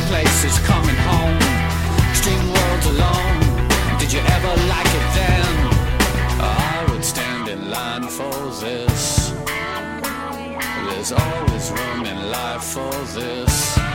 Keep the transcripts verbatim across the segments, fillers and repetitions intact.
places coming home. Extreme worlds alone. Did you ever like it then? I would stand in line for this. There's always room in life for this.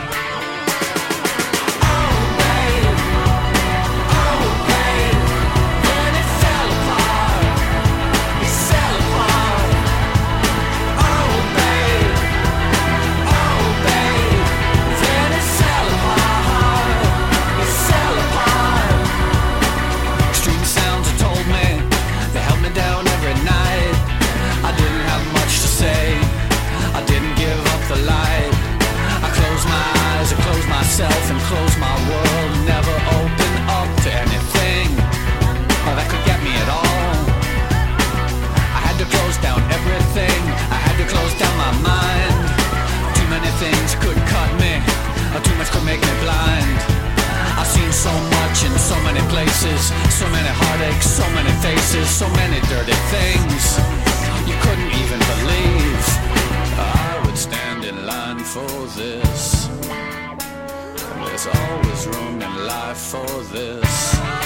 Myself and close my world, never open up to anything that could get me at all. I had to close down everything, I had to close down my mind. Too many things could cut me, too much could make me blind. I've seen so much in so many places, so many heartaches, so many faces, so many dirty things you couldn't even believe. I would stand in line for this. There's always room in life for this.